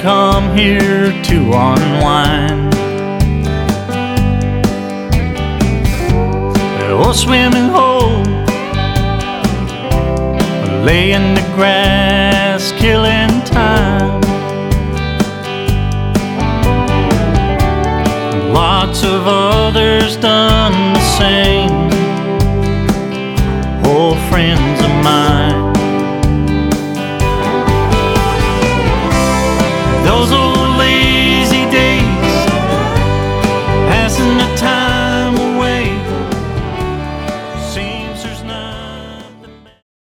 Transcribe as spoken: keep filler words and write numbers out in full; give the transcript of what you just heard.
come here to unwind. Or swimming hole, lay in the grass, killing time. Lots of others done the same, old friends of mine. Those old